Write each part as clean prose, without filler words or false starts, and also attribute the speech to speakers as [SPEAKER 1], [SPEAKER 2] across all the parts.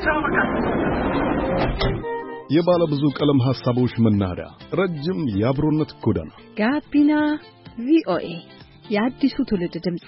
[SPEAKER 1] የባለ ብዙ ቀለም ሐሳቦች መናኸሪያ ረጅም የአብሮነት ጎዳና
[SPEAKER 2] ጋቢና ቪኦኤ የአዲሱ ትውልድ ድምጽ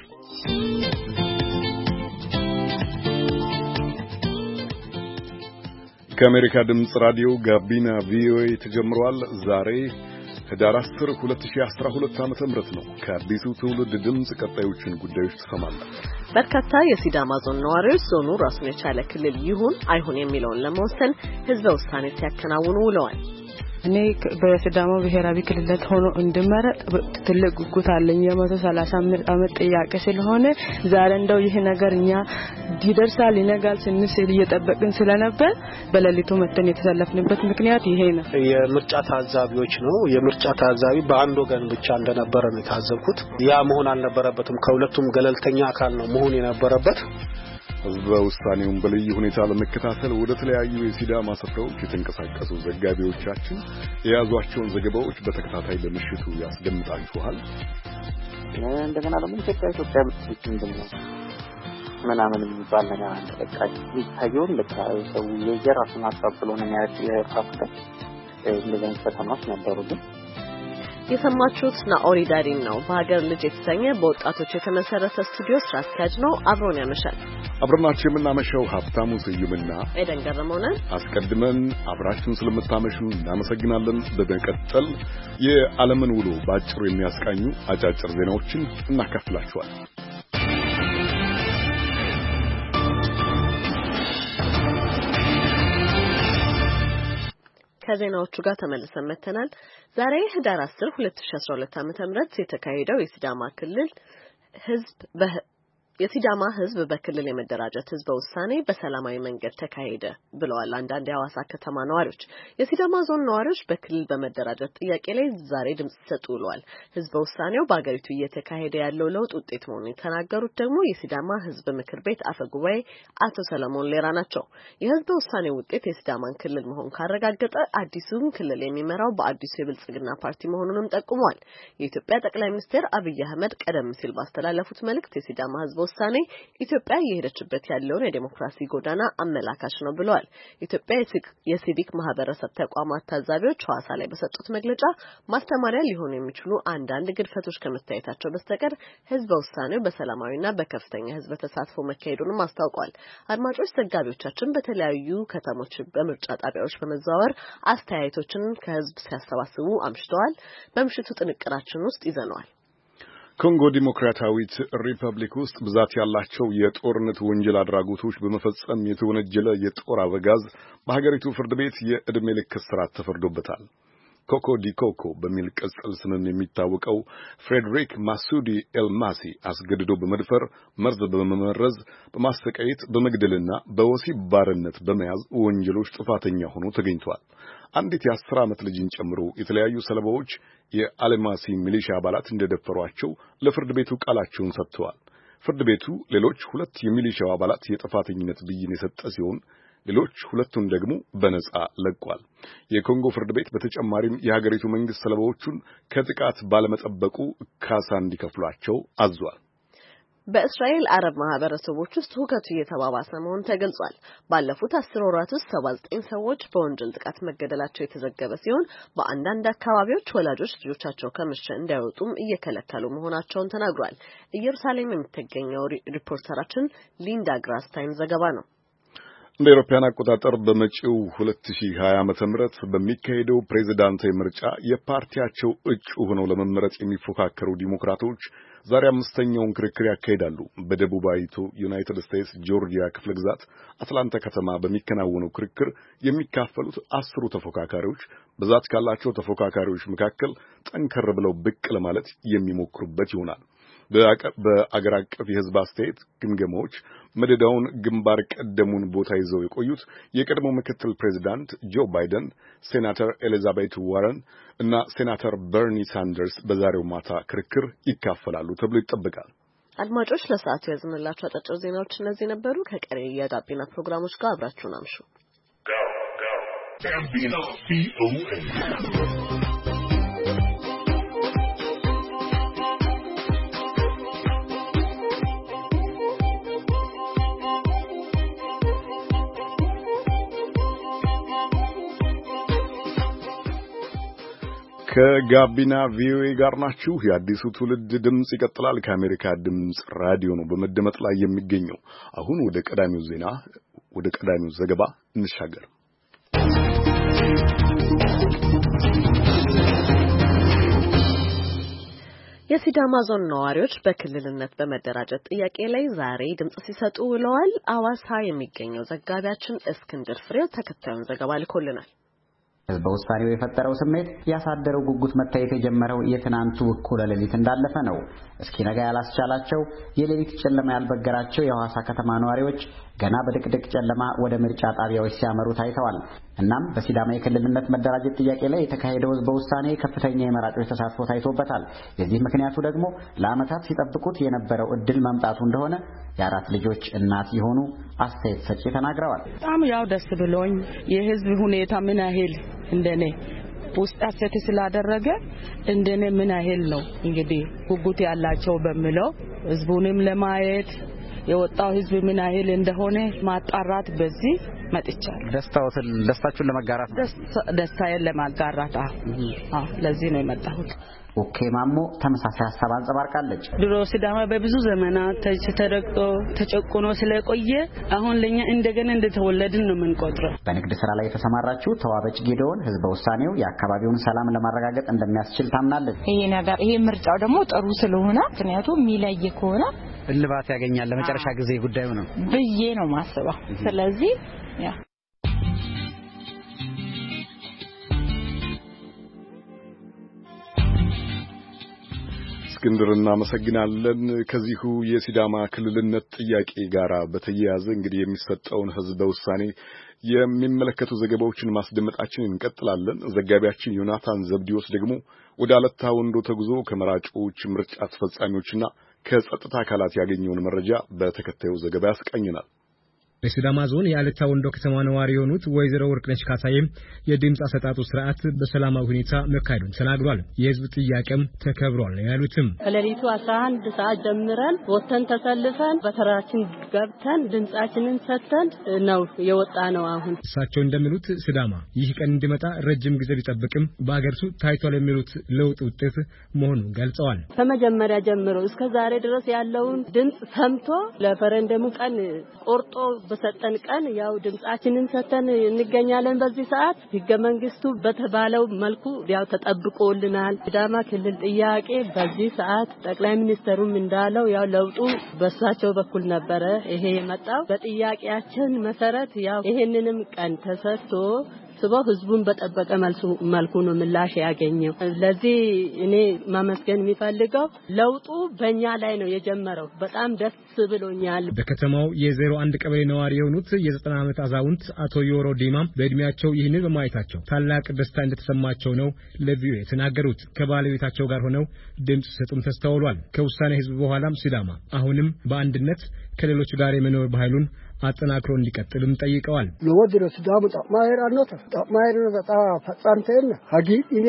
[SPEAKER 1] ከአሜሪካ ድምጽ ራዲዮ ጋቢና ቪኦኤ ተጀምሯል። ዛሬ ህዳር 10 2012 ዓ.ም ነው። ከአዲሱ ትውልድ ድምጽ ቀጣዮችን ጉዳዮች ተሰማላችሁ።
[SPEAKER 3] በርካታ የሲዳማ ዞን ነዋሪዎች ዞኑ ራሱን የቻለ ክልል ይሁን አይሁን የሚለውን ለመወሰን ህዝበ ውሳኔ ሲያከናውኑ ውለዋል።
[SPEAKER 4] እኔ በሲዳማ ብሔራዊ ክልል ሆኖ እንድመረጥ ትልቅ ጉጉት አለኝ። የ130 ዓመት ጥያቄ ስለሆነ ዛሬ እንደው ይሄ ነገርኛ ዲደርሳል ይነጋል ስንል እየጠበቅን ስለነበር በለሊቱ መተን የተሰለፍንበት ምክንያት ይሄ ነው።
[SPEAKER 5] የምርጫ ታዛቢዎች ነው። የምርጫ ታዛቢ በአንድ ወገን ብቻ እንደነበረ ነው ታዘብኩት። ያ መሆን አልነበረበትም። ከሁለቱም ገለልተኛ አካል ነው መሆን የነበረበት።
[SPEAKER 1] ህዝበ ውሳኔውን በልዩ ሁኔታ ለመከታተል ወደ ተለያዩ የሲዳማ ስፍራዎች የተንቀሳቀሱ ዘጋቢዎቻችን የያዟቸውን ዘገባዎች በተከታታይ ለምሽቱ ያስደምጣችኋል።
[SPEAKER 6] እንደገና ደግሞ ኢትዮጵያ ምትችል እንደምን ምናምን የሚባል ነገር አለ። በቃ ይታየው ለካ ሰው የራሱን ሀሳብ ብሎ ነው ያፋፍተ እንደዚህ ፈተናዎች ነበሩ። ግን
[SPEAKER 3] የሰማችሁት ናኦሪ ዳሪን ነው። በሀገር ልጅ የተሰኘ በወጣቶች የተመሰረተ ስቱዲዮ ስራ አስኪያጅ ነው። አብሮን ያመሻል።
[SPEAKER 1] አብረናችሁ የምናመሸው ሀብታሙ ስዩምና
[SPEAKER 3] ኤደን ገረመውና።
[SPEAKER 1] አስቀድመን አብራችሁን ስለምታመሹ እናመሰግናለን። በመቀጠል የዓለምን ውሎ ባጭሩ የሚያስቃኙ አጫጭር ዜናዎችን እናካፍላችኋለን።
[SPEAKER 3] ከዜናዎቹ ጋር ተመልሰን መተናል። ዛሬ ህዳር 10 2012 ዓ.ም የተካሄደው የሲዳማ ህዝብ በክልል የመደራጀት ህዝበ ውሳኔ በሰላማዊ መንገድ ተካሄደ ብለዋል አንዳንድ የሐዋሳ ከተማ ነዋሪዎች። የሲዳማ ዞን ነዋሪዎች በክልል በመደራጀት ጥያቄ ላይ ዛሬ ድምጽ ሰጡ ብለዋል። ህዝበ ውሳኔው በአገሪቱ እየተካሄደ ያለው ለውጥ ውጤት መሆኑን የተናገሩት ደግሞ የሲዳማ ህዝብ ምክር ቤት አፈ ጉባኤ አቶ ሰለሞን ሌራ ናቸው። የህዝበ ውሳኔው ውጤት የሲዳማን ክልል መሆን ካረጋገጠ አዲሱን ክልል የሚመራው በአዲሱ የብልጽግና ፓርቲ መሆኑንም ጠቁመዋል። የኢትዮጵያ ጠቅላይ ሚኒስትር አብይ አህመድ ቀደም ሲል ባስተላለፉት መልእክት የሲዳማ ህዝብ ውሳኔ ኢትዮጵያ እየሄደችበት ያለውን የዲሞክራሲ ጎዳና አመላካች ነው ብለዋል። ኢትዮጵያ የሲቪክ ማህበረሰብ ተቋማት ታዛቢዎች ሐዋሳ ላይ በሰጡት መግለጫ ማስተማሪያ ሊሆኑ የሚችሉ አንዳንድ ግድፈቶች ከመታየታቸው በስተቀር ህዝበ ውሳኔው በሰላማዊና በከፍተኛ ህዝብ ተሳትፎ መካሄዱንም አስታውቀዋል። አድማጮች፣ ዘጋቢዎቻችን በተለያዩ ከተሞች በምርጫ ጣቢያዎች በመዘዋወር አስተያየቶችን ከህዝብ ሲያሰባስቡ አምሽተዋል። በምሽቱ ጥንቅራችን ውስጥ ይዘነዋል።
[SPEAKER 1] ኮንጎ ዲሞክራሲያዊት ሪፐብሊክ ውስጥ ብዛት ያላቸው የጦርነት ወንጀል አድራጎቶች በመፈጸም የተወነጀለ የጦር አበጋዝ በሀገሪቱ ፍርድ ቤት የዕድሜ ልክ እስራት ተፈርዶበታል። ኮኮ ዲኮኮ በሚል ቅጽል ስም የሚታወቀው ፍሬድሪክ ማሱዲ ኤልማሲ አስገድዶ በመድፈር መርዝ በመመረዝ በማሰቃየት በመግደልና በወሲብ ባርነት በመያዝ ወንጀሎች ጥፋተኛ ሆኖ ተገኝቷል። አንዲት የ10 ዓመት ልጅን ጨምሮ የተለያዩ ሰለባዎች የአልማሲ ሚሊሻ አባላት እንደደፈሯቸው ለፍርድ ቤቱ ቃላቸውን ሰጥተዋል። ፍርድ ቤቱ ሌሎች 2 የሚሊሻው አባላት የጥፋተኝነት ብይን የሰጠ ሲሆን ሌሎች 2ቱን ደግሞ በነጻ ለቋል። የኮንጎ ፍርድ ቤት በተጨማሪም የሀገሪቱ መንግስት ሰለባዎቹን ከጥቃት ባለመጠበቁ ካሳ እንዲከፍሏቸው አዟል።
[SPEAKER 3] በእስራኤል አረብ ማህበረሰቦች ውስጥ ሁከቱ እየተባባሰ መሆኑ ተገልጿል። ባለፉት 10 ወራት ውስጥ 79 ሰዎች በወንጀል ጥቃት መገደላቸው የተዘገበ ሲሆን በአንዳንድ አካባቢዎች ወላጆች ልጆቻቸው ከምሽት እንዳይወጡም እየከለከሉ መሆናቸውን ተናግሯል። ኢየሩሳሌም የምትገኘው ሪፖርተራችን ሊንዳ ግራስታይን ዘገባ ነው።
[SPEAKER 1] እንደ አውሮፓውያን አቆጣጠር በመጪው 2020 ዓመተ ምህረት በሚካሄደው ፕሬዝዳንታዊ ምርጫ የፓርቲያቸው እጩ ሆነው ለመመረጥ የሚፎካከሩ ዲሞክራቶች ዛሬ 5ኛውን ክርክር ያካሂዳሉ። በደቡባዊቱ ዩናይትድ ስቴትስ ጆርጂያ ክፍለ ግዛት አትላንታ ከተማ በሚከናወነው ክርክር የሚካፈሉት 10 ተፎካካሪዎች ብዛት ካላቸው ተፎካካሪዎች መካከል ጠንከር ብለው ብቅ ለማለት የሚሞክሩበት ይሆናል። በአገር አቀፍ የህዝብ አስተያየት ግምገማዎች መደዳውን ግንባር ቀደሙን ቦታ ይዘው የቆዩት የቀድሞ ምክትል ፕሬዝዳንት ጆ ባይደን፣ ሴናተር ኤሊዛቤት ዋረን እና ሴናተር በርኒ ሳንደርስ በዛሬው ማታ ክርክር ይካፈላሉ ተብሎ ይጠበቃል።
[SPEAKER 3] አድማጮች፣ ለሰዓቱ ያዝንላችሁ አጫጭር ዜናዎች እነዚህ ነበሩ። ከቀሪ የጋቢና ፕሮግራሞች ጋር አብራችሁን አምሹ።
[SPEAKER 1] ከጋቢና ቪኦኤ ጋር ናችሁ። የአዲሱ ትውልድ ድምጽ ይቀጥላል። ከአሜሪካ ድምጽ ራዲዮ ነው በመደመጥ ላይ የሚገኘው። አሁን ወደ ቀዳሚው ዘገባ እንሻገር።
[SPEAKER 3] የሲዳማ ዞን ነዋሪዎች በክልልነት በመደራጀት ጥያቄ ላይ ዛሬ ድምጽ ሲሰጡ ውለዋል። አዋሳ የሚገኘው ዘጋቢያችን እስክንድር ፍሬው ተከታዩን ዘገባ ልኮልናል።
[SPEAKER 7] በውሳኔው የፈጠረው ስሜት ያሳደረው ጉጉት መታየት የጀመረው የትናንቱ እኩለ ሌሊት እንዳለፈ ነው። እስኪነጋ ያላስቻላቸው የሌሊት ጨለማ ያልበገራቸው የሐዋሳ ከተማ ነዋሪዎች ገና በድቅድቅ ጨለማ ወደ ምርጫ ጣቢያዎች ሲያመሩ ታይተዋል። እናም በሲዳማ የክልልነት መደራጀት ጥያቄ ላይ የተካሄደው ህዝበ ውሳኔ ከፍተኛ የመራጮች ተሳትፎ ታይቶበታል። የዚህ ምክንያቱ ደግሞ ለዓመታት ሲጠብቁት የነበረው እድል መምጣቱ እንደሆነ የአራት ልጆች እናት የሆኑ አስተያየት ሰጪ ተናግረዋል።
[SPEAKER 4] በጣም ያው ደስ ብሎኝ የህዝብ ሁኔታ ምን ያህል እንደኔ ውስጥ አሰተ ስላደረገ እንደኔ ምን ያህል ነው እንግዲህ ጉጉት ያላቸው በሚለው ህዝቡንም ለማየት የወጣው ህዝብ ምን ያህል እንደሆነ ማጣራት በዚህ መጥቻለሁ።
[SPEAKER 7] ደስታችሁን ለማጋራት
[SPEAKER 4] ደስታዬን ለማጋራት ለዚህ ነው የመጣሁት።
[SPEAKER 7] ኦኬ ማሞ ተመሳሳይ ሐሳብ አንጸባርቃለች።
[SPEAKER 4] ድሮ ሲዳማ በብዙ ዘመናት ተረግጦ ተጨቆኖ ስለቆየ አሁን ለኛ እንደገና እንደተወለድን ነው የምንቆጥረው።
[SPEAKER 7] በንግድ ስራ ላይ የተሰማራችው ተዋበች ጌዶን ህዝበ ውሳኔው የአካባቢውን ሰላም ለማረጋገጥ እንደሚያስችል ታምናለች።
[SPEAKER 8] ይሄ ምርጫው ደግሞ ጥሩ ስለሆነ ምክንያቱም የሚለይ ከሆነ
[SPEAKER 7] እልባት ያገኛል ለመጨረሻ ጊዜ ጉዳዩ ነው
[SPEAKER 8] ብዬ ነው ማስበው። ስለዚህ
[SPEAKER 1] እስክንድር እናመሰግናለን። ከዚሁ የሲዳማ ክልልነት ጥያቄ ጋር በተያያዘ እንግዲህ የሚሰጠውን ህዝበ ውሳኔ የሚመለከቱ ዘገባዎችን ማስደመጣችንን እንቀጥላለን። ዘጋቢያችን ዮናታን ዘብዲዎስ ደግሞ ወደ አለታ ወንዶ ተጉዞ ከመራጮች ምርጫ አስፈጻሚዎችና ከጸጥታ አካላት ያገኘውን መረጃ በተከታዩ ዘገባ ያስቀኝናል።
[SPEAKER 9] በሲዳማ ዞን የአለታ ወንዶ ከተማ ነዋሪ የሆኑት ወይዘሮ ወርቅነሽ ካሳዬም የድምጽ አሰጣጡ ስርዓት በሰላማዊ ሁኔታ መካሄዱን ተናግሯል። የህዝብ ጥያቄም ተከብሯል ያሉትም
[SPEAKER 10] ከሌሊቱ 11 ሰዓት ጀምረን ወጥተን ተሰልፈን በተራችን ገብተን ድምጻችንን ሰጥተን ነው የወጣ ነው። አሁን
[SPEAKER 9] እሳቸው እንደሚሉት ሲዳማ ይህ ቀን እንዲመጣ ረጅም ጊዜ ቢጠብቅም በአገርሱ ታይቷል የሚሉት ለውጥ ውጤት መሆኑን ገልጸዋል።
[SPEAKER 10] ከመጀመሪያ ጀምሮ እስከ ዛሬ ድረስ ያለውን ድምጽ ሰምቶ ለፈረንደሙ ቀን ቆርጦ በሰጠን ቀን ያው ድምጻችንን ሰጥተን እንገኛለን። በዚህ ሰዓት ህገ መንግስቱ በተባለው መልኩ ያው ተጠብቆልናል። ሲዳማ ክልል ጥያቄ በዚህ ሰዓት ጠቅላይ ሚኒስትሩም እንዳለው ያው ለውጡ በሳቸው በኩል ነበረ ይሄ የመጣው። በጥያቄያችን መሰረት ያው ይሄንንም ቀን ተሰጥቶ ስበው ህዝቡን በጠበቀ መልኩ ነው ምላሽ ያገኘው። ለዚህ እኔ ማመስገን የሚፈልገው ለውጡ በእኛ ላይ ነው የጀመረው። በጣም ደስ ብሎኛል።
[SPEAKER 9] በከተማው የ01 ቀበሌ ነዋሪ የሆኑት የ90 ዓመት አዛውንት አቶ ዮሮ ዲማ በእድሜያቸው ይህንን በማየታቸው ታላቅ ደስታ እንደተሰማቸው ነው ለቪኦኤ የተናገሩት። ከባለቤታቸው ጋር ሆነው ድምጽ ሲሰጡም ተስተውሏል። ከውሳኔ ህዝብ በኋላም ሲዳማ አሁንም በአንድነት ከሌሎች ጋር የመኖር ባህሉን አጠናክሮ እንዲቀጥልም ጠይቀዋል።
[SPEAKER 11] ለወድሮ ሲዳሙ ጣማየር አኖተ ጣማየር ነው ፈጻንተን ሀጊ እኔ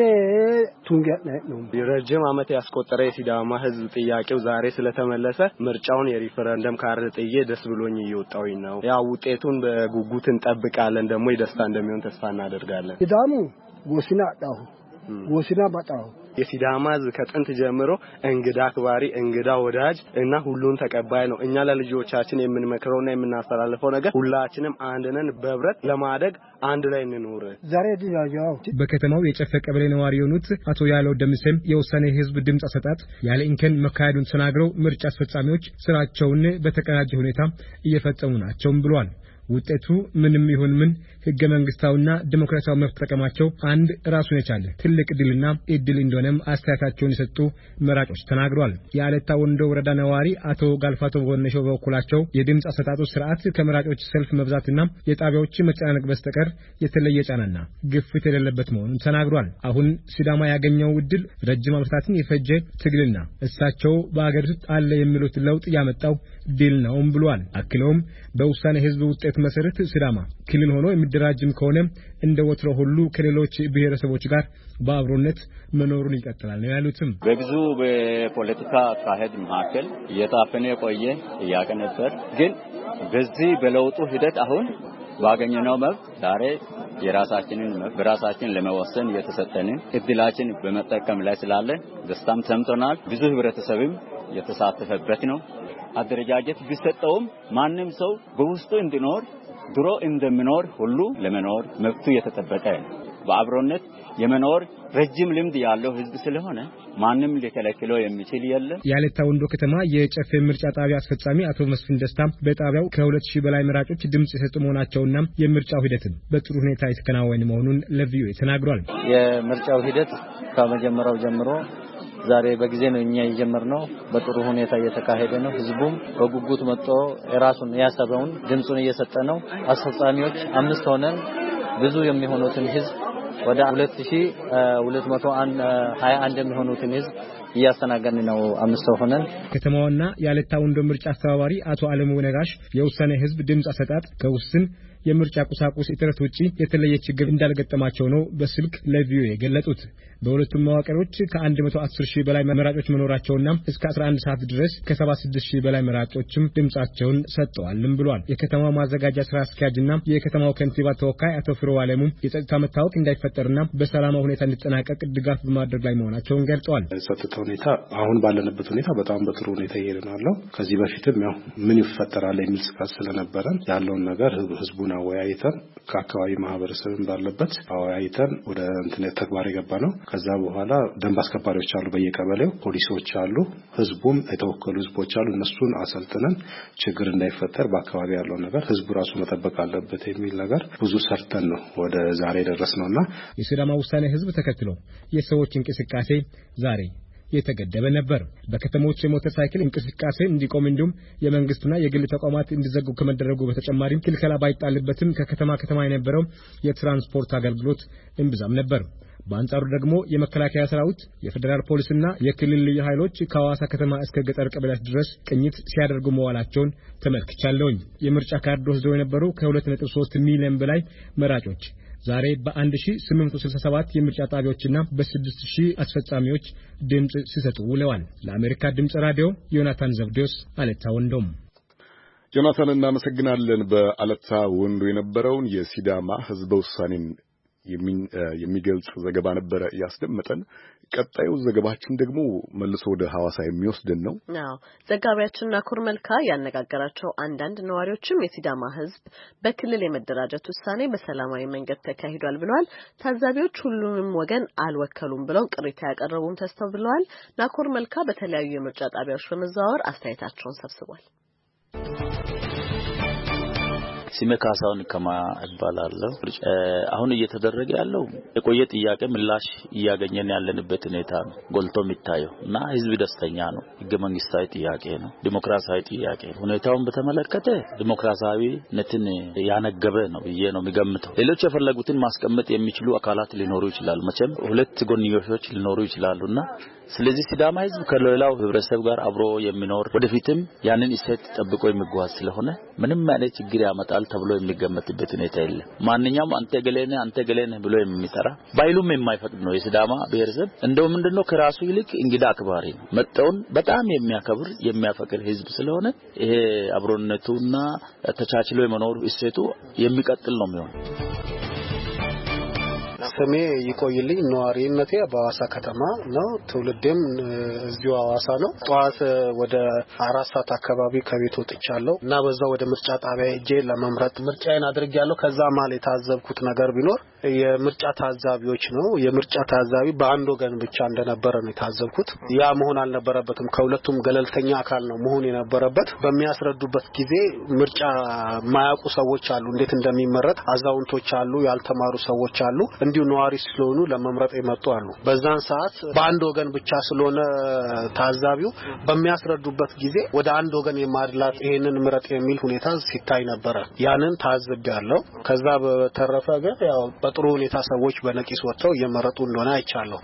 [SPEAKER 11] ቱንገነ ነው
[SPEAKER 12] ረጅም ዓመት ያስቆጠረ የሲዳማ ህዝብ ጥያቄው ዛሬ ስለተመለሰ ምርጫውን የሪፈረንደም ካርድ ጥዬ ደስ ብሎኝ እየወጣሁኝ ነው። ያው ውጤቱን በጉጉት እንጠብቃለን። ደግሞ የደስታ እንደሚሆን ተስፋ እናደርጋለን።
[SPEAKER 11] ሲዳሙ ጎሲና ዳው ጎሲና ባጣው
[SPEAKER 12] የሲዳማ ህዝብ ከጥንት ጀምሮ እንግዳ አክባሪ፣ እንግዳ ወዳጅ እና ሁሉን ተቀባይ ነው። እኛ ለልጆቻችን የምንመክረውና የምናስተላልፈው ነገር ሁላችንም አንድ ነን፣ በህብረት ለማደግ አንድ ላይ እንኖር።
[SPEAKER 11] ዛሬ ዲያጃው
[SPEAKER 9] በከተማው የጨፈ ቀበሌ ነዋሪ የሆኑት አቶ ያለው ደምሰም የውሳኔ ህዝብ ድምጽ አሰጣጥ ያለ እንከን መካሄዱን ተናግረው ምርጫ አስፈጻሚዎች ስራቸውን በተቀናጀ ሁኔታ እየፈጸሙ ናቸውም ብሏል። ውጤቱ ምንም ይሁን ምን ህገ መንግስታውና ዲሞክራሲያዊ መብት ተጠቀማቸው አንድ ራሱን የቻለ ትልቅ ድልና እድል እንደሆነም አስተያየታቸውን የሰጡ መራጮች ተናግረዋል። የአለታ ወንዶ ወረዳ ነዋሪ አቶ ጋልፋቶ ወነሾ በኩላቸው የድምጽ አሰጣጡ ስርዓት ከመራጮች ሰልፍ መብዛትና የጣቢያዎች መጨናነቅ በስተቀር የተለየ ጫናና ግፊት የሌለበት መሆኑን ተናግረዋል። አሁን ሲዳማ ያገኘው እድል ረጅም ዓመታትን የፈጀ ትግልና እሳቸው በአገር ውስጥ አለ የሚሉት ለውጥ ያመጣው ድል ነውም ብሏል። አክለውም በውሳኔ ህዝብ ውጤት መሰረት ሲዳማ ክልል ሆኖ የሚደራጅም ከሆነ እንደ ወትሮ ሁሉ ከሌሎች ብሔረሰቦች ጋር በአብሮነት መኖሩን ይቀጥላል ነው ያሉትም።
[SPEAKER 13] በብዙ በፖለቲካ አካሄድ መካከል እየታፈነ የቆየ ጥያቄ ነበር። ግን በዚህ በለውጡ ሂደት አሁን ባገኘነው መብት ዛሬ የራሳችንን በራሳችን ለመወሰን የተሰጠንን እድላችን በመጠቀም ላይ ስላለን ደስታም ተሰምቶናል። ብዙ ህብረተሰብም የተሳተፈበት ነው። አደረጃጀት ቢሰጠውም ማንም ሰው በውስጡ እንዲኖር ድሮ እንደምኖር ሁሉ ለመኖር መብቱ የተጠበቀ ነው። በአብሮነት የመኖር ረጅም ልምድ ያለው ህዝብ ስለሆነ ማንም ሊከለክለው የሚችል የለም።
[SPEAKER 9] የአለታ ወንዶ ከተማ የጨፌ ምርጫ ጣቢያ አስፈጻሚ አቶ መስፍን ደስታ በጣቢያው ከ2000 በላይ መራጮች ድምጽ የሰጡ መሆናቸውና የምርጫው ሂደትም በጥሩ ሁኔታ የተከናወነ መሆኑን ለቪኦኤ ተናግሯል።
[SPEAKER 14] የምርጫው ሂደት ከመጀመሪያው ጀምሮ ዛሬ በጊዜ ነው እኛ የጀመርነው። በጥሩ ሁኔታ እየተካሄደ ነው። ህዝቡም በጉጉት መጥቶ የራሱን ያሰበውን ድምጹን እየሰጠ ነው። አስፈጻሚዎች 5 ሆነን ብዙ የሚሆኑትን ህዝብ ወደ 2221 የሚሆኑትን ህዝብ እያስተናገድን ነው። 5 ሆነን
[SPEAKER 9] ከተማዋና የአለታ ወንዶ ምርጫ አስተባባሪ አቶ አለሙ ነጋሽ የውሳኔ ህዝብ ድምጽ አሰጣጥ ከውስን የምርጫ ቁሳቁስ እጥረት ውጪ የተለየ ችግር እንዳልገጠማቸው ነው በስልክ ለቪኦኤ የገለጹት። በሁለቱም መዋቅሮች ከ110,000 በላይ መራጮች መኖራቸውና እስከ 11 ሰዓት ድረስ ከ76,000 በላይ መራጮችም ድምጻቸውን ሰጥተዋልም ብሏል። የከተማው ማዘጋጃ ስራ አስኪያጅና የከተማው ከንቲባ ተወካይ አቶ ፍሬው አለሙ የጸጥታ መታወክ እንዳይፈጠርና በሰላማዊ ሁኔታ እንዲጠናቀቅ ድጋፍ በማድረግ ላይ መሆናቸውን ገልጸዋል።
[SPEAKER 5] የጸጥታ ሁኔታ አሁን ባለንበት ሁኔታ በጣም በጥሩ ሁኔታ እየሄድናል። ከዚህ በፊትም ያው ምን ይፈጠራል የሚል ስጋት ስለነበረን ያለውን ነገር ህዝቡን አወያይተን ከአካባቢ ማህበረሰብን ባለበት አወያይተን ወደ ተግባር የገባ ነው። ከዛ በኋላ ደንብ አስከባሪዎች አሉ፣ በየቀበሌው ፖሊሶች አሉ፣ ህዝቡም የተወከሉ ህዝቦች አሉ። እነሱን አሰልጥነን ችግር እንዳይፈጠር በአካባቢ ያለው ነገር ህዝቡ ራሱ መጠበቅ አለበት የሚል ነገር ብዙ ሰርተን ነው ወደ ዛሬ ደረስነውና
[SPEAKER 9] የሲዳማ ውሳኔ ህዝብ ተከትሎ የሰዎች እንቅስቃሴ ዛሬ የተገደበ ነበር። በከተሞች የሞተር ሳይክል እንቅስቃሴ እንዲቆም እንዲሁም የመንግስትና የግል ተቋማት እንዲዘጉ ከመደረጉ በተጨማሪም ክልከላ ባይጣልበትም ከከተማ የነበረው የትራንስፖርት አገልግሎት እንብዛም ነበር። በአንጻሩ ደግሞ የመከላከያ ሰራዊት፣ የፌደራል ፖሊስና የክልል ልዩ ኃይሎች ከሐዋሳ ከተማ እስከ ገጠር ቀበሌያት ድረስ ቅኝት ሲያደርጉ መዋላቸውን ተመልክቻለሁ። የምርጫ ካርድ ወስደው የነበሩ ከ2.3 ሚሊዮን በላይ መራጮች ዛሬ በ1867 የምርጫ ጣቢያዎችና በ6000 አስፈጻሚዎች ድምጽ ሲሰጡ ውለዋል። ለአሜሪካ ድምጽ ራዲዮ ዮናታን ዘብዴዎስ አለታ ወንዶም።
[SPEAKER 1] ዮናታን እናመሰግናለን። በአለታ ወንዶ የነበረውን የሲዳማ ህዝበ ውሳኔን የሚገልጽ ዘገባ ነበር ያስደመጠን። ቀጣዩ ዘገባችን ደግሞ መልሶ ወደ ሐዋሳ የሚወስድን ነው።
[SPEAKER 3] ዘጋቢያችን ናኮር መልካ ያነጋገራቸው አንዳንድ ነዋሪዎችም የሲዳማ ህዝብ በክልል የመደራጀት ውሳኔ በሰላማዊ መንገድ ተካሂዷል ብለዋል። ታዛቢዎች ሁሉንም ወገን አልወከሉም ብለው ቅሬታ ያቀረቡም ተስተውለዋል። ናኮር መልካ በተለያዩ የምርጫ ጣቢያዎች በመዘዋወር አስተያየታቸውን ሰብስቧል።
[SPEAKER 15] ስሜ ካሳውን ከማ እባላለሁ። አሁን እየተደረገ ያለው የቆየ ጥያቄ ምላሽ እያገኘን ያለንበት ሁኔታ ነው ጎልቶ የሚታየው እና ህዝብ ደስተኛ ነው። ህገ መንግስታዊ ጥያቄ ነው፣ ዲሞክራሲያዊ ጥያቄ ነው። ሁኔታውን በተመለከተ ዲሞክራሲያዊነትን ያነገበ ነው ብዬ ነው የሚገምተው። ሌሎች የፈለጉትን ማስቀመጥ የሚችሉ አካላት ሊኖሩ ይችላሉ። መቼም ሁለት ጎንዮሾች ሊኖሩ ይችላሉና ስለዚህ ሲዳማ ህዝብ ከሌላው ህብረተሰብ ጋር አብሮ የሚኖር ወደፊትም ያንን እሴት ጠብቆ የሚጓዝ ስለሆነ ምንም አይነት ችግር ያመጣል ተብሎ የሚገመትበት ሁኔታ የለም። ማንኛውም አንተ ገሌነ ብሎ የሚጠራ ባይሉም የማይፈቅድ ነው የሲዳማ ብሔረሰብ። እንደው ምንድነው ከራሱ ይልቅ እንግዳ አክባሪ ነው። መጣውን በጣም የሚያከብር የሚያፈቅር ህዝብ ስለሆነ ይሄ አብሮነቱና ተቻችሎ የመኖር እሴቱ የሚቀጥል ነው የሚሆነው።
[SPEAKER 5] ስሜ ይቆይልኝ። ነዋሪነቴ በሐዋሳ ከተማ ነው። ትውልዴም እዚሁ ሐዋሳ ነው። ጧት ወደ 4 ሰዓት አካባቢ ከቤት ወጥቻለሁ እና በዛው ወደ ምርጫ ጣቢያ ሄጄ ለመምረጥ ምርጫዬን አድርጌያለሁ። ከዛ ማለት የታዘብኩት ነገር ቢኖር የምርጫ ታዛቢዎች ነው። የምርጫ ታዛቢ በአንድ ወገን ብቻ እንደነበረ ነው የታዘብኩት። ያ መሆን አልነበረበትም። ከሁለቱም ገለልተኛ አካል ነው መሆን የነበረበት። በሚያስረዱበት ጊዜ ምርጫ ማያውቁ ሰዎች አሉ፣ እንዴት እንደሚመረጥ አዛውንቶች አሉ፣ ያልተማሩ ሰዎች አሉ፣ እንዲሁ ነዋሪ ስለሆኑ ለመምረጥ የመጡ አሉ። በዛን ሰዓት በአንድ ወገን ብቻ ስለሆነ ታዛቢው በሚያስረዱበት ጊዜ ወደ አንድ ወገን የማድላት ይሄንን ምረጥ የሚል ሁኔታ ሲታይ ነበረ። ያንን ታዝቤያለሁ። ከዛ በተረፈ ግን ያው በጥሩ ሁኔታ ሰዎች በነቂስ ወጥተው እየመረጡ እንደሆነ አይቻለሁ።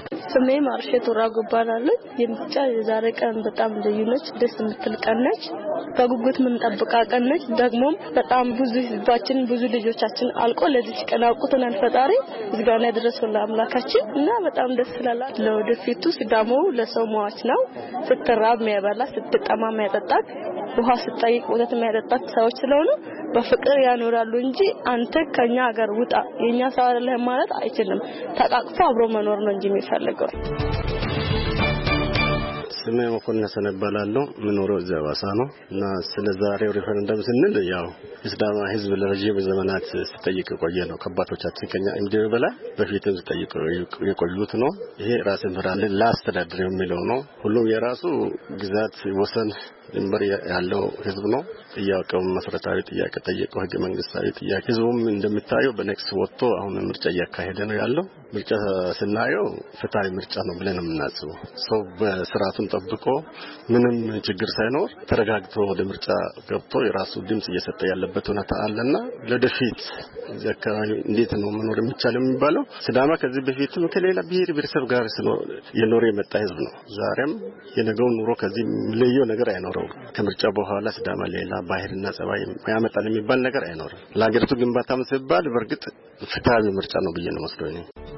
[SPEAKER 16] ስሜ ማርሼት ወራጉ ይባላል። የምርጫ የዛሬ ቀን በጣም ልዩ ነች፣ ደስ የምትል ቀን ነች።
[SPEAKER 4] በጉጉት ምን ጠብቃ ቀነች ደግሞ በጣም ብዙ ህዝባችን ብዙ ልጆቻችን አልቆ ለዚህ ቀን አውቁተናል ፈጣሪ ዝጋና ድረስልን አምላካችን እና በጣም ደስ ይላል ለወደፊቱ ሲዳሞ ለሰው ሟች ነው ስትራብ የሚያበላ ስትጠማ የሚያጠጣ ውሃ ስትጠይቅ ወተት የሚያጠጣ ሰዎች ስለሆኑ በፍቅር ያኖራሉ እንጂ አንተ ከኛ ሀገር ውጣ የኛ ሰው አይደለም ማለት አይችልም ተቃቅፎ አብሮ መኖር ነው እንጂ የሚፈልገው
[SPEAKER 16] ስሜ መኮንን ሰነበላለው ምኖረው ዘዋሳ ነው እና ስለዛሬው ሪፈረንደም ስንል ያው እስዳማ ህዝብ ለረጅም ዘመናት ሲጠይቅ ቆየ ነው ከአባቶቻችን ከኛ እንዲህ በላይ በፊትም ሲጠይቅ የቆዩት ነው ይሄ ራስን ፍራን ላስተዳድር የሚለው ነው ሁሉም የራሱ ግዛት ወሰን ድንበር ያለው ህዝብ ነው ጥያቄው መሰረታዊ ጥያቄ ጠየቀው ህገ መንግስታዊ ጥያቄ ህዝቡም እንደምታየው በኔክስ ወጥቶ አሁን ምርጫ እያካሄደ ነው ያለው ምርጫ ስናየው ፍትሃዊ ምርጫ ነው ብለን የምናስበው ሰው በስርዓቱን ጠብቆ ምንም ችግር ሳይኖር ተረጋግቶ ወደ ምርጫ ገብቶ የራሱ ድምጽ እየሰጠ ያለበት ሁኔታ አለና ለደፊት ዘካሪ እንዴት ነው መኖር የሚቻለው የሚባለው ሲዳማ ከዚህ በፊትም ከሌላ ብሔር ብሔረሰብ ጋር የኖረ የመጣ ህዝብ ነው ዛሬም የነገው ኑሮ ከዚህ ለየው ነገር አይኖርም ከምርጫ በኋላ ሲዳማ ሌላ ባህርና ጸባይ ያመጣል የሚባል ነገር አይኖርም ለሀገሪቱ ግንባታም ሲባል በርግጥ ፍትሃዊ ምርጫ ነው ብዬ ነው መስሎኝ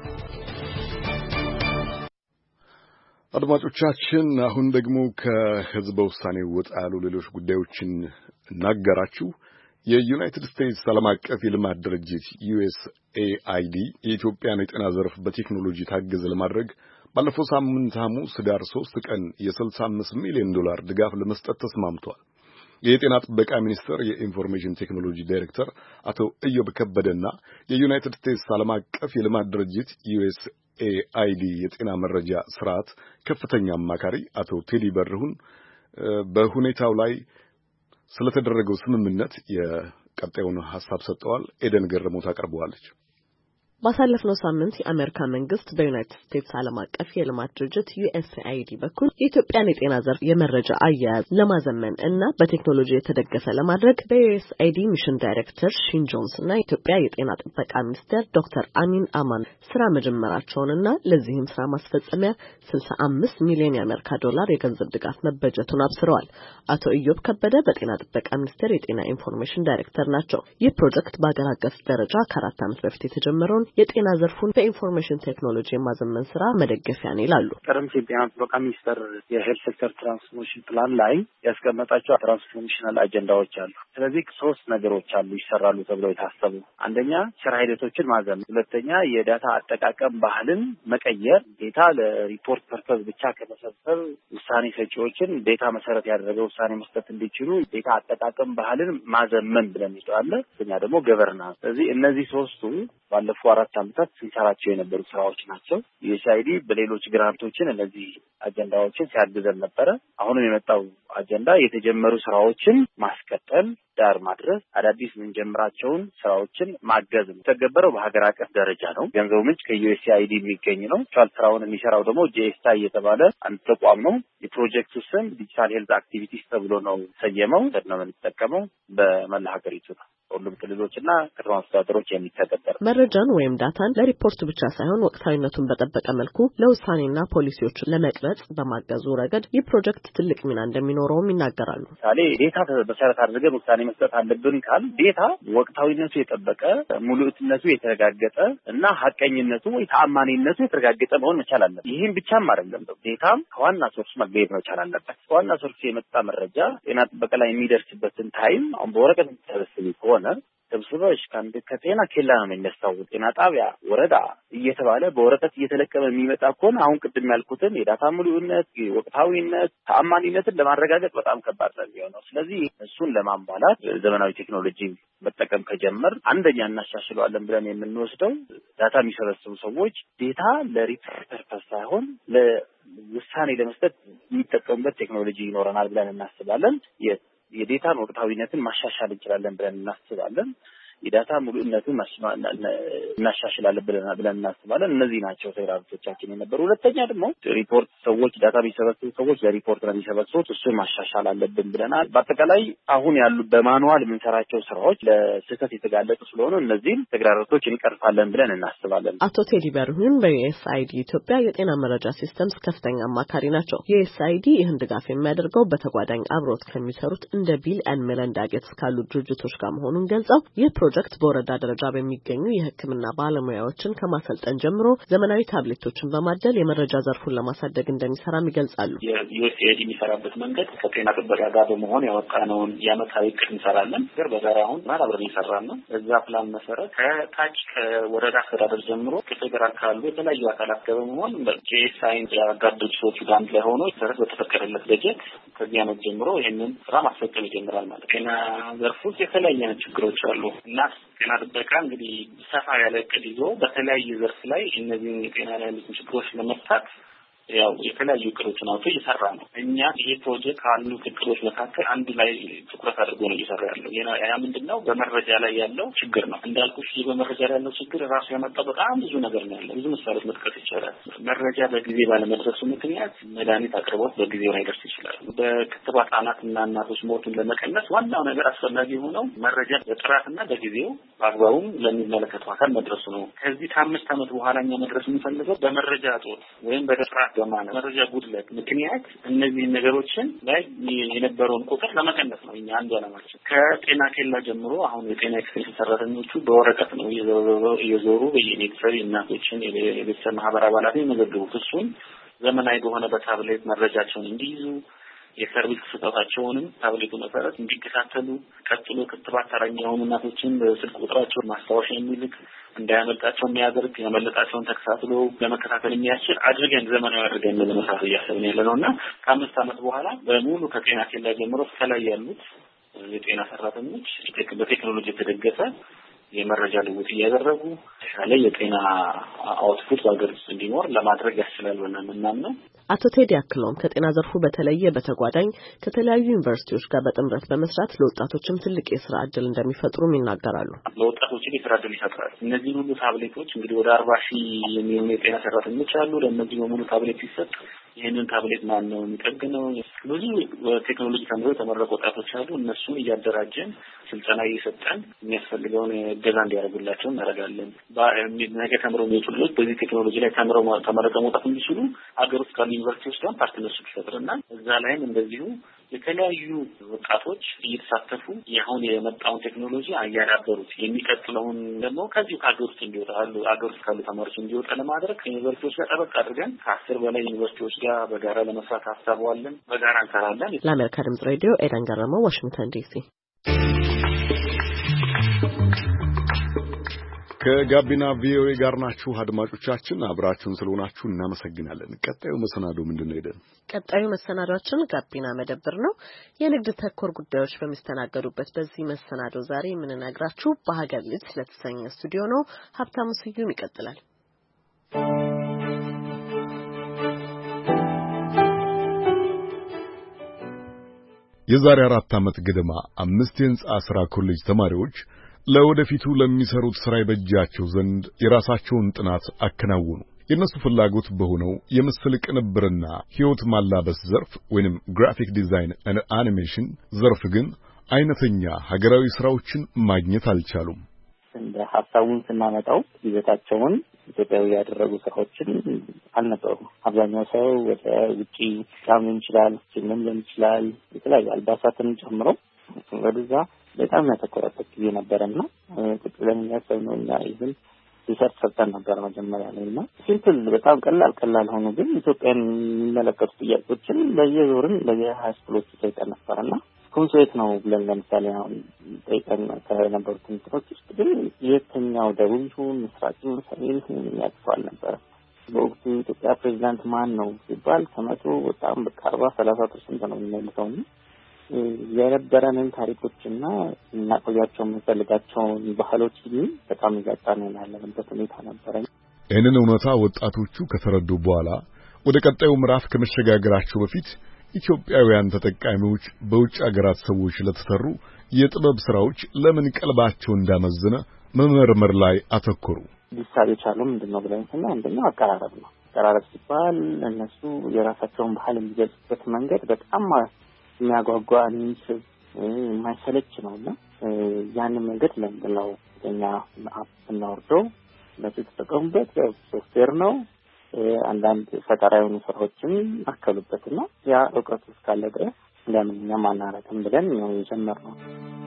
[SPEAKER 1] አድማጮቻችን አሁን ደግሞ ከህዝብ ውሳኔ ወጣ ያሉ ሌሎች ጉዳዮችን እናገራችሁ የዩናይትድ ስቴትስ ዓለም አቀፍ የልማት ድርጅት USAID የኢትዮጵያን የጤና ዘርፍ በቴክኖሎጂ ታገዘ ለማድረግ ባለፈው ሳምንት ሐሙስ ህዳር 3 ቀን የ$65 ሚሊዮን ድጋፍ ለመስጠት ተስማምቷል። የጤና ጥበቃ ሚኒስቴር የኢንፎርሜሽን ቴክኖሎጂ ዳይሬክተር አቶ ኢዮብ ከበደና የዩናይትድ ስቴትስ ዓለም አቀፍ የልማት ድርጅት USAID የጤና መረጃ ስርዓት ከፍተኛ አማካሪ አቶ ቴዲ በርሁን በሁኔታው ላይ ስለተደረገው ስምምነት የቀጣዩን ሐሳብ ሰጥተዋል። ኤደን ገረሞት አቀርበዋለች።
[SPEAKER 3] ባሳለፍነው ሳምንት የአሜሪካ መንግስት በዩናይትድ ስቴትስ ዓለም አቀፍ የልማት ድርጅት USAID በኩል የኢትዮጵያን የጤና ዘርፍ የመረጃ አያያዝ ለማዘመን እና በቴክኖሎጂ የተደገፈ ለማድረግ በUSAID ሚሽን ዳይሬክተር ሺን ጆንስ እና የኢትዮጵያ የጤና ጥበቃ ሚኒስቴር ዶክተር አሚን አማን ስራ መጀመራቸውንና ለዚህም ስራ ማስፈጸሚያ $65 ሚሊዮን የአሜሪካ ዶላር የገንዘብ ድጋፍ መበጀቱን አብስረዋል። አቶ ኢዮብ ከበደ በጤና ጥበቃ ሚኒስቴር የጤና ኢንፎርሜሽን ዳይሬክተር ናቸው። ይህ ፕሮጀክት በአገር አቀፍ ደረጃ ከ4 ዓመት በፊት የተጀመረውን የጤና ዘርፉን በኢንፎርሜሽን ቴክኖሎጂ የማዘመን ስራ መደገፊያ ነው ይላሉ።
[SPEAKER 6] ቀደም ሲል ጤና ጥበቃ ሚኒስቴር የሄልት ሴክተር ትራንስፎርሜሽን ፕላን ላይ ያስቀመጣቸው ትራንስፎርሜሽናል አጀንዳዎች አሉ። ስለዚህ 3 ነገሮች አሉ ይሰራሉ ተብለው የታሰቡ። አንደኛ ስራ ሂደቶችን ማዘመን፣ ሁለተኛ የዳታ አጠቃቀም ባህልን መቀየር፣ ዴታ ለሪፖርት ፐርፐዝ ብቻ ከመሰብሰብ ውሳኔ ሰጪዎችን ዴታ መሰረት ያደረገ ውሳኔ መስጠት እንዲችሉ ዴታ አጠቃቀም ባህልን ማዘመን ብለን ይጠዋል። ሁለተኛ ደግሞ ገቨርናንስ። ስለዚህ እነዚህ 3ቱ ባለፈው 4 ዓመታት ሲሰራቸው የነበሩ ስራዎች ናቸው። USAID በሌሎች ግራንቶችን እነዚህ አጀንዳዎችን ሲያግዘን ነበረ። አሁንም የመጣው አጀንዳ የተጀመሩ ስራዎችን ማስቀጠል ዳር ማድረስ አዳዲስ ምንጀምራቸውን ስራዎችን ማገዝ ነው። ተገበረው በሀገር አቀፍ ደረጃ ነው። ገንዘቡ ምንጭ ከUSAID የሚገኝ ነው። ስራውን የሚሰራው ደግሞ JSI የተባለ አንድ ተቋም ነው። የፕሮጀክቱ ስም ዲጂታል ሄልዝ አክቲቪቲስ ተብሎ ነው ሰየመው። ነው የምንጠቀመው በመላ ሀገሪቱ ነው። ሁሉም ክልሎችና ከተማ አስተዳደሮች የሚተገበር
[SPEAKER 3] መረጃን ወይም ዳታን ለሪፖርት ብቻ ሳይሆን ወቅታዊነቱን በጠበቀ መልኩ ለውሳኔና ፖሊሲዎችን ለመቅረጽ በማገዙ ረገድ ይህ ፕሮጀክት ትልቅ ሚና እንደሚኖረውም ይናገራሉ።
[SPEAKER 6] ሳሌ ዴታ መሰረት አድርገን ውሳኔ መስጠት አለብን ካል ዴታ ወቅታዊነቱ የጠበቀ ሙሉእነቱ የተረጋገጠ እና ሐቀኝነቱ ወይ ተአማኒነቱ የተረጋገጠ መሆን መቻል አለበት። ይህም ብቻም አይደለም ዴታም ከዋና ሶርስ መገኘት መቻል አለበት። ከዋና ሶርስ የመጣ መረጃ ጤና ጥበቃ ላይ የሚደርስበትን ታይም አሁን በወረቀት ተሰብስቦ ከሆነ ተብስበሽ ከጤና ኬላ ነው የሚያስታውቅ ጤና ጣቢያ ወረዳ እየተባለ በወረቀት እየተለቀመ የሚመጣ ከሆነ አሁን ቅድም ያልኩትን የዳታ ሙሉእነት ወቅታዊነት ተአማኒነትን ለማረጋገጥ በጣም ከባድ ነው የሚሆነው። ስለዚህ እሱን ለማሟላት ዘመናዊ ቴክኖሎጂ መጠቀም ከጀመር አንደኛ እናሻሽለዋለን ብለን የምንወስደው ዳታ የሚሰበስቡ ሰዎች ዴታ ለሪሰርች ፐርፐስ ሳይሆን ለውሳኔ ለመስጠት የሚጠቀሙበት ቴክኖሎጂ ይኖረናል ብለን እናስባለን። የዴታን ወቅታዊነትን ማሻሻል እንችላለን ብለን እናስባለን። የዳታ ሙሉነቱን እናሻሽላለን ብለን እናስባለን። እነዚህ ናቸው ተግባራቶቻችን የነበሩ። ሁለተኛ ደግሞ ሪፖርት ሰዎች ዳታ ቢሰበስቡ ሰዎች ለሪፖርት ለሚሰበስቡት እሱን ማሻሻል አለብን ብለናል። በአጠቃላይ አሁን ያሉ በማኑዋል የምንሰራቸው ስራዎች ለስህተት የተጋለጡ ስለሆነ እነዚህም ተግባራቶች እንቀርፋለን ብለን እናስባለን።
[SPEAKER 3] አቶ ቴዲ በርሁን በዩኤስአይዲ ኢትዮጵያ የጤና መረጃ ሲስተምስ ከፍተኛ አማካሪ ናቸው። ዩኤስአይዲ ይህን ድጋፍ የሚያደርገው በተጓዳኝ አብሮት ከሚሰሩት እንደ ቢል ኤንድ ሜሊንዳ ጌትስ ካሉ ድርጅቶች ጋር መሆኑን ገልጸው ይህ ፕሮጀክት በወረዳ ደረጃ በሚገኙ የሕክምና ባለሙያዎችን ከማሰልጠን ጀምሮ ዘመናዊ ታብሌቶችን በማደል የመረጃ ዘርፉን ለማሳደግ እንደሚሰራም ይገልጻሉ።
[SPEAKER 6] የዩኤስአይዲ የሚሰራበት መንገድ ከጤና ጥበቃ ጋር በመሆን ያወጣነውን የዓመታዊ እቅድ እንሰራለን። በጋራ አሁን አብረን እየሰራን ነው። በዛ ፕላን መሰረት ከታች ከወረዳ አስተዳደር ጀምሮ ከፌደራል ካሉ የተለያዩ አካላት ጋር በመሆን በጂኤስአይን ያጋር ድርጅቶቹ ጋር አንድ ላይ ሆኖ መሰረት በተፈቀደለት በጀት ከዚህ ዓመት ጀምሮ ይህንን ስራ ማስፈጸም ይጀምራል ማለት ነው። ጤና ዘርፉ ውስጥ የተለያዩ አይነት ችግሮች አሉ እና ጤና ጥበቃ እንግዲህ ሰፋ ያለ እቅድ ይዞ በተለያየ ዘርፍ ላይ እነዚህን የጤና ላይ ያሉትን ችግሮች ለመፍታት ያው የተለያዩ እቅዶችን አውጥቶ እየሰራ ነው። እኛ ይሄ ፕሮጀክት ካሉ እቅዶች መካከል አንዱ ላይ ትኩረት አድርጎ ነው እየሰራ ያለው። ያ ምንድነው? በመረጃ ላይ ያለው ችግር ነው። እንዳልኩሽ በመረጃ ላይ ያለው ችግር ራሱ ያመጣው በጣም ብዙ ነገር ነው ያለው። ብዙ ምሳሌዎች መጥቀስ ይቻላል። መረጃ በጊዜ ባለመድረሱ ምክንያት መድኃኒት አቅርቦት በጊዜው ላይደርስ ይችላል። በክትባት ህጻናትና እናቶች ሞትን ለመቀነስ ዋናው ነገር አስፈላጊ የሆነው መረጃ በጥራትና በጊዜው በአግባቡም ለሚመለከተው አካል መድረሱ ነው። ከዚህ ከ5 ዓመት በኋላ እኛ መድረስ የምንፈልገው በመረጃ እጦት ወይም በጥራት መረጃ ጉድለት ምክንያት እነዚህ ነገሮችን ላይ የነበረውን ቁጥር ለመቀነስ ነው እኛ አንዱ ዓላማችን። ከጤና ኬላ ጀምሮ አሁን የጤና ኤክስቴንሽን ሰራተኞቹ በወረቀት ነው እየዞሩ በየቤተሰብ እናቶችን የቤተሰብ ማህበር አባላት የሚመዘግቡት። እሱን ዘመናዊ በሆነ በታብሌት መረጃቸውን እንዲይዙ የሰርቪስ ስህተታቸውንም ታብሌቱ መሰረት እንዲከታተሉ ቀጥሎ ክትባት ተረኛ የሆኑ እናቶችን በስልክ ቁጥራቸውን ማስታወሻ የሚልክ እንዳያመልጣቸው የሚያደርግ ያመለጣቸውን ተከታትሎ ለመከታተል የሚያስችል አድርገን ዘመናዊ አድርገን ለመስራት እያሰብን ያለነውና ከ5 ዓመት በኋላ በሙሉ ከጤና ኬላ ጀምሮ እስከላይ ያሉት የጤና ሰራተኞች በቴክኖሎጂ የተደገፈ የመረጃ ልውውጥ እያደረጉ የተሻለ የጤና አውትፑት በአገር ውስጥ እንዲኖር ለማድረግ ያስችላል ብለን እናምናለን።
[SPEAKER 3] አቶ ቴዲ አክለውም ከጤና ዘርፉ በተለየ በተጓዳኝ ከተለያዩ ዩኒቨርሲቲዎች ጋር በጥምረት በመስራት ለወጣቶችም ትልቅ የስራ እድል እንደሚፈጥሩም ይናገራሉ።
[SPEAKER 6] ለወጣቶች የስራ እድል ይፈጥራል። እነዚህ ሁሉ ታብሌቶች እንግዲህ ወደ 40,000 የሚሆኑ የጤና ሰራተኞች አሉ። ለእነዚህ በሙሉ ታብሌት ሲሰጥ ይህንን ታብሌት ማን ነው የሚጠግነው? ብዙ ቴክኖሎጂ ተምረው የተመረቁ ወጣቶች አሉ። እነሱን እያደራጀን ስልጠና እየሰጠን የሚያስፈልገውን እገዛ እንዲያደርጉላቸው እናደርጋለን። ነገ ተምረው የሚወጡ ልጆች በዚህ ቴክኖሎጂ ላይ ተመረቀው መውጣት እንዲችሉ አገር ውስጥ ካሉ ዩኒቨርሲቲዎች ጋር ፓርትነርሺፕ ይፈጥርና እዛ ላይም እንደዚሁ የተለያዩ ወጣቶች እየተሳተፉ አሁን የመጣውን ቴክኖሎጂ እያዳበሩት የሚቀጥለውን ደግሞ ከዚሁ ከአገር ውስጥ እንዲወጣ አገር ውስጥ ካሉ ተማሪዎች እንዲወጣ ለማድረግ ከዩኒቨርሲቲዎች ጋር ጠበቅ አድርገን ከ10 በላይ ዩኒቨርሲቲዎች ጋር በጋራ ለመስራት አሳበዋለን። በጋራ እንሰራለን።
[SPEAKER 3] ለአሜሪካ ድምጽ ሬዲዮ ኤደን ገረመው፣ ዋሽንግተን ዲሲ።
[SPEAKER 1] ከጋቢና ቪኦኤ ጋር ናችሁ አድማጮቻችን። አብራችሁን ስለሆናችሁ እናመሰግናለን። ቀጣዩ መሰናዶ ምንድነው? ሄደን
[SPEAKER 3] ቀጣዩ መሰናዶችን ጋቢና መደብር ነው። የንግድ ተኮር ጉዳዮች በሚስተናገዱበት በዚህ መሰናዶ ዛሬ የምንነግራችሁ በሀገር ልጅ ስለተሰኘ ስቱዲዮ ነው። ሀብታሙ ስዩም ይቀጥላል።
[SPEAKER 1] የዛሬ 4 ዓመት ገደማ 5 የህንጻ ስራ ኮሌጅ ተማሪዎች ለወደፊቱ ለሚሰሩት ስራ ይበጃቸው ዘንድ የራሳቸውን ጥናት አከናወኑ። የነሱ ፍላጎት በሆነው የምስል ቅንብርና ህይወት ማላበስ ዘርፍ ወይንም ግራፊክ ዲዛይን እና አኒሜሽን ዘርፍ ግን አይነተኛ ሀገራዊ ስራዎችን ማግኘት አልቻሉም።
[SPEAKER 6] እንደ ሀሳቡን ስናመጣው ይዘታቸውን ኢትዮጵያዊ ያደረጉ ስራዎችን አልነበሩም። አብዛኛው ሰው ወደ ውጪ ሊሆን ይችላል፣ ፊልም ሊሆን ይችላል፣ የተለያዩ አልባሳትን ጨምሮ ወደዛ በጣም ያተኮረበት ጊዜ ነበርና ቁጭ ብለን ያሰብነው እና ይህን ሪሰርች ሰርተን ነበር መጀመሪያ ላይ እና ሲምፕል በጣም ቀላል ሆኖ ግን ኢትዮጵያን የሚመለከቱ ጥያቄዎችን በየዞርን በየሃይስኩሎቹ ጠይቀን ነበርና ኮንሶሌት ነው ብለን ለምሳሌ አሁን ጠይቀን ከነበሩት እንትኖች ውስጥ ግን የትኛው ደቡብ ይሁን ምስራቅ ይሁን ሰሜን ይሁን ያጥፋል ነበር። በወቅቱ ኢትዮጵያ ፕሬዚዳንት ማን ነው ሲባል ከመቶ በጣም በ40-30% ነው የሚመልሰው። የነበረንን ታሪኮችና እናቆያቸው የምንፈልጋቸውን ባህሎች ግን በጣም እያጣን ያለንበት ሁኔታ ነበረ።
[SPEAKER 1] ይህንን እውነታ ወጣቶቹ ከተረዱ በኋላ ወደ ቀጣዩ ምዕራፍ ከመሸጋገራቸው በፊት ኢትዮጵያውያን ተጠቃሚዎች በውጭ ሀገራት ሰዎች ለተሰሩ የጥበብ ስራዎች ለምን ቀልባቸው እንዳመዘነ መመርመር ላይ አተኮሩ።
[SPEAKER 6] ሊሳብ የቻለው ምንድነው ብለን ስናይ አንደኛው አቀራረብ ነው። አቀራረብ ሲባል እነሱ የራሳቸውን ባህል የሚገልጹበት መንገድ በጣም የሚያጓጓ የሚስብ የማይሰለች ነውና ያንን መንገድ ለምንድነው እኛ አፕ እናወርደው ለተጠቀሙበት ሶፍትዌር ነው። አንዳንድ ፈጠራ የሆኑ ስራዎችን አከሉበትና ያ ዕውቀቱ እስካለ ድረስ ለምን እኛ ማናረግም ብለን ነው የጀመርነው።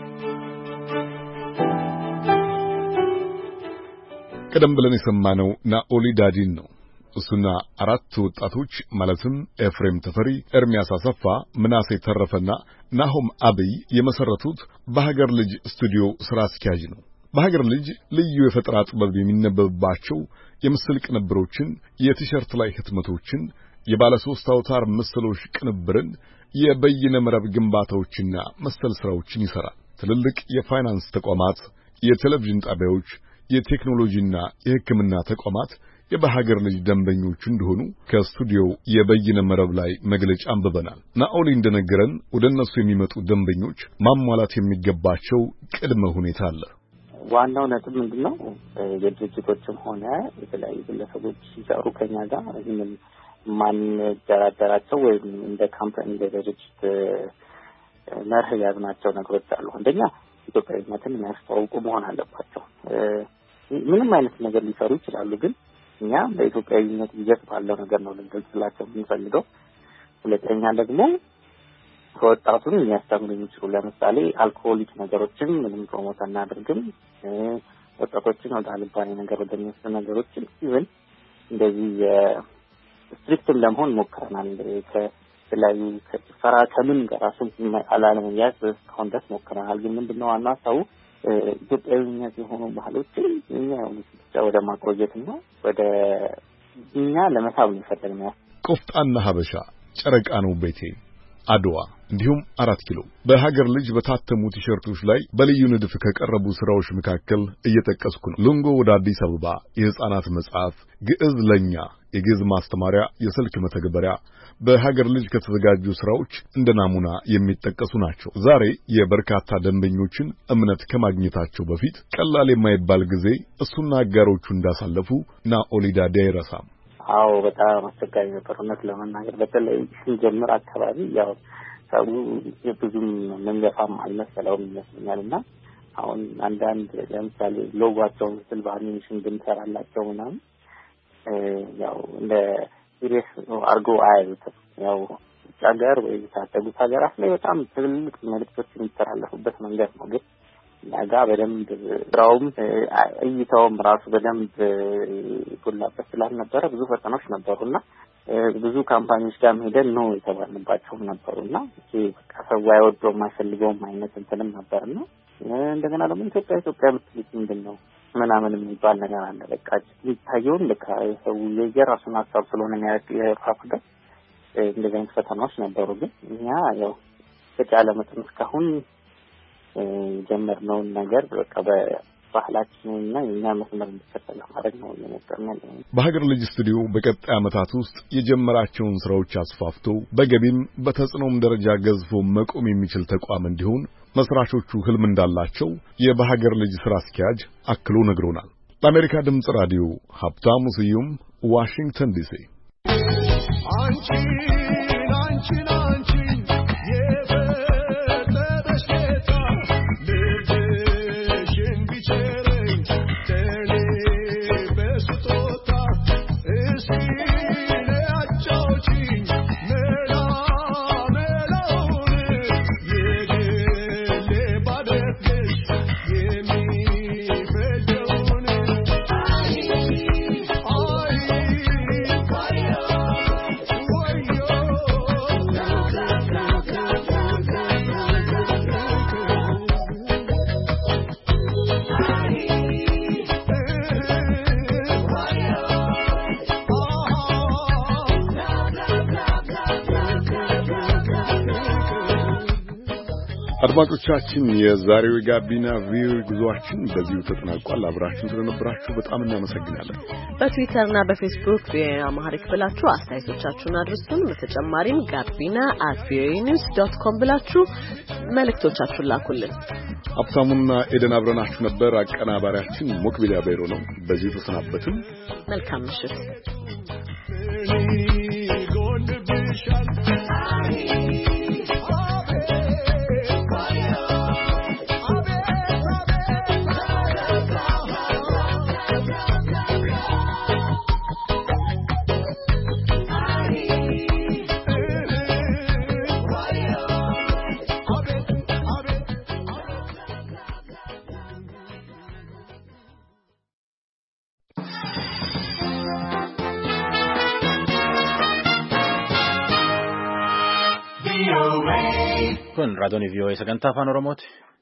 [SPEAKER 1] ቀደም ብለን የሰማነው ናኦሊ ዳዲን ነው። እሱና አራት ወጣቶች ማለትም ኤፍሬም ተፈሪ፣ ኤርሚያስ አሰፋ፣ ምናሴ ተረፈና ናሆም አብይ የመሰረቱት በሀገር ልጅ ስቱዲዮ ስራ አስኪያጅ ነው። በሀገር ልጅ ልዩ የፈጠራ ጥበብ የሚነበብባቸው የምስል ቅንብሮችን፣ የቲሸርት ላይ ህትመቶችን፣ የባለ 3 አውታር ምስሎች ቅንብርን፣ የበይነ መረብ ግንባታዎችና መሰል ስራዎችን ይሰራል። ትልልቅ የፋይናንስ ተቋማት፣ የቴሌቪዥን ጣቢያዎች፣ የቴክኖሎጂና የሕክምና ተቋማት የበሀገር ልጅ ደንበኞች እንደሆኑ ከስቱዲዮው የበይነ መረብ ላይ መግለጫ አንብበናል። ናኦሊ እንደነገረን ወደ እነሱ የሚመጡ ደንበኞች ማሟላት የሚገባቸው ቅድመ ሁኔታ አለ።
[SPEAKER 6] ዋናው ነጥብ ምንድነው? የድርጅቶችም ሆነ የተለያዩ ግለሰቦች ሲሰሩ ከኛ ጋር ይህንን ማንደራደራቸው ወይም እንደ ካምፓኒ እንደ ድርጅት መርህ ያዝናቸው ነገሮች አሉ። አንደኛ ኢትዮጵያዊነትን የሚያስተዋውቁ መሆን አለባቸው። ምንም አይነት ነገር ሊሰሩ ይችላሉ፣ ግን እኛ በኢትዮጵያዊነት ይዘት ባለው ነገር ነው ልንገልጽላቸው የምንፈልገው። ሁለተኛ ደግሞ ወጣቱን የሚያስተምሩ የሚችሉ ለምሳሌ አልኮሆሊክ ነገሮችን ምንም ፕሮሞት አናደርግም። ወጣቶችን ወደ አልባሌ ነገር ወደሚወስዱ ነገሮችን ኢቭን እንደዚህ ስትሪክትም ለመሆን ሞክረናል። ከተለያዩ ከጭፈራ ከምን ጋር ራሱን አላለመያዝ እስካሁን ድረስ ሞክረናል። ግን ምንድነው ዋና ሰው ኢትዮጵያዊነት የሆኑ ባህሎችን እኛ ብቻ ወደ ማቆየትና ወደ እኛ ለመሳብ ነው የፈለግነው።
[SPEAKER 1] ቆፍጣና ሀበሻ፣ ጨረቃ ነው ቤቴ፣ አድዋ እንዲሁም 4 ኪሎ በሀገር ልጅ በታተሙ ቲሸርቶች ላይ በልዩ ንድፍ ከቀረቡ ስራዎች መካከል እየጠቀስኩ ነው። ሉንጎ ወደ አዲስ አበባ የህፃናት መጽሐፍ፣ ግዕዝ ለኛ የግዕዝ ማስተማሪያ የስልክ መተግበሪያ በሀገር ልጅ ከተዘጋጁ ስራዎች እንደ ናሙና የሚጠቀሱ ናቸው። ዛሬ የበርካታ ደንበኞችን እምነት ከማግኘታቸው በፊት ቀላል የማይባል ጊዜ እሱና አጋሮቹ እንዳሳለፉ ናኦሊ ዳዲ አይረሳም።
[SPEAKER 6] አዎ በጣም አስቸጋሪ ነበር እውነት ለመናገር። በተለይ ሲጀምር አካባቢ ያው ሰው ብዙም መንገፋም አልመሰለውም ይመስለኛልና አሁን አንዳንድ ለምሳሌ ሎጓቸውን ስል በአኒሜሽን ብንሰራላቸው ምናምን ያው እንደ ሲሪየስ አርጎ አያዩትም። ያው ሀገር ወይ ታጠጉት ሀገራት ላይ በጣም ትልልቅ መልዕክቶች የሚተላለፉበት መንገድ ነው። ግን ያጋ በደንብ ስራውም እይታውም ራሱ በደንብ ጎላበት ስላልነበረ ብዙ ፈተናዎች ነበሩና ብዙ ካምፓኒዎች ጋር ሄደን ነው የተባልንባቸውም ነበሩና እቺ በቃ ሰው አይወደው የማይፈልገውም አይነት እንትንም ነበርና እንደገና ደግሞ ኢትዮጵያ ምትልት ምንድነው ምናምን የሚባል ነገር አለ። በቃ ይታየውን በቃ ሰው የየራሱን ሀሳብ ስለሆነ ያፈቀደ እንደዚህ አይነት ፈተናዎች ነበሩ። ግን እኛ ያው በጫለ መጠን እስካሁን ጀመርነው ነገር በቃ ባህላችንና የኛ መስመር እንዲከተል ማድረግ ነው የሞከርነው።
[SPEAKER 1] በሀገር ልጅ ስቱዲዮ በቀጣይ ዓመታት ውስጥ የጀመራቸውን ስራዎች አስፋፍቶ በገቢም በተጽዕኖም ደረጃ ገዝፎ መቆም የሚችል ተቋም እንዲሆን መስራቾቹ ህልም እንዳላቸው የበሀገር ልጅ ስራ አስኪያጅ አክሎ ነግሮናል። ለአሜሪካ ድምጽ ራዲዮ ሀብታሙ ስዩም ዋሽንግተን ዲሲ። አድማጮቻችን የዛሬው ጋቢና ቪኦኤ ጉዟችን በዚሁ ተጠናቋል። አብራችሁን ስለነበራችሁ በጣም እናመሰግናለን።
[SPEAKER 3] በትዊተርና በፌስቡክ ቪኦኤ አማርኛ ብላችሁ አስተያየቶቻችሁን አድርሱን። በተጨማሪም gabina@voanews.com ብላችሁ መልእክቶቻችሁን ላኩልን።
[SPEAKER 1] ሀብታሙና ኤደን አብረናችሁ ነበር። አቀናባሪያችን ሞክቢሊያ ቤሮ ነው። በዚሁ ተሰናበትን።
[SPEAKER 3] መልካም ምሽት።
[SPEAKER 17] Kun raadiyoon VOA sagantaa afaan Oromooti.